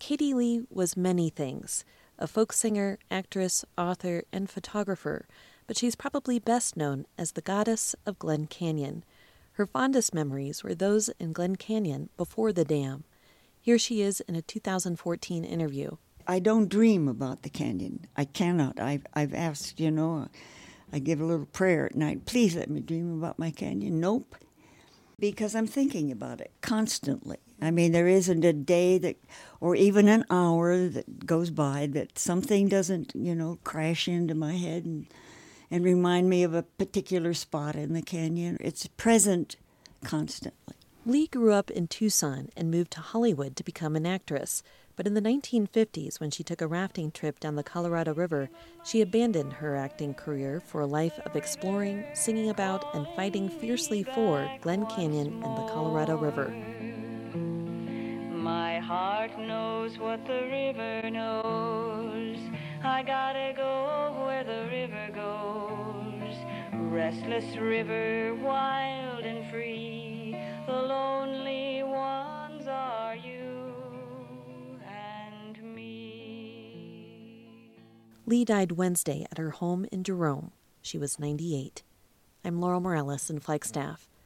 Katie Lee was many things, a folk singer, actress, author, and photographer, but she's probably best known as the goddess of Glen Canyon. Her fondest memories were those in Glen Canyon before the dam. Here she is in a 2014 interview. I don't dream about the canyon. I cannot. I've asked, I give a little prayer at night. Please let me dream about my canyon. Nope. Because I'm thinking about it constantly. I mean, there isn't a day that, or even an hour that goes by that something doesn't, crash into my head and remind me of a particular spot in the canyon. It's present constantly. Lee grew up in Tucson and moved to Hollywood to become an actress. But in the 1950s, when she took a rafting trip down the Colorado River, she abandoned her acting career for a life of exploring, singing about, and fighting fiercely for Glen Canyon and the Colorado River. My heart knows what the river knows. I gotta go where the river goes. Restless river, wild and free. The lonely ones are you and me. Lee died Wednesday at her home in Jerome. She was 98. I'm Laurel Morales in Flagstaff.